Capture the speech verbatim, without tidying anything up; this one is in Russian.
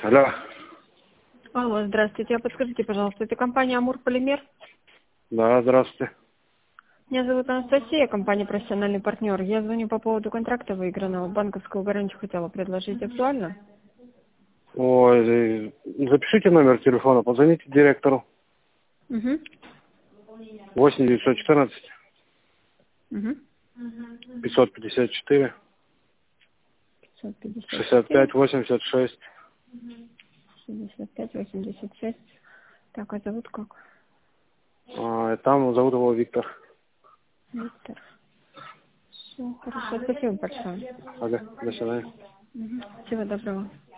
Алло. Алло, здравствуйте. А подскажите, пожалуйста, это компания «Амур Полимер»? Да, здравствуйте. Меня зовут Анастасия, компания «Профессиональный партнер». Я звоню по поводу контракта выигранного. Банковскую гарантию хотела предложить. Актуально? Ой, запишите номер телефона, позвоните директору. Угу. восемь девятьсот четырнадцать Угу. пятьсот пятьдесят четыре пятьсот пятьдесят шестьдесят четыре пять восемьдесят шесть. шестьдесят пять восемьдесят шесть. Так, а зовут как? А, там зовут его Виктор. Виктор. Все, хорошо. Спасибо большое. Ага, до свидания. Угу. Всего доброго.